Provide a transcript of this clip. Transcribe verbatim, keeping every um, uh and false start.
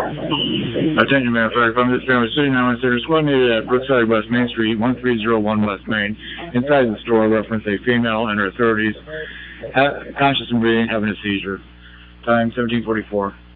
Attention, matter of fact, from this family sitting now in Center Squad needed at Brookside West Main Street, one three zero one West Main. Inside the store, reference a female in her thirties, ha conscious and breathing, having a seizure. Time seventeen forty-four.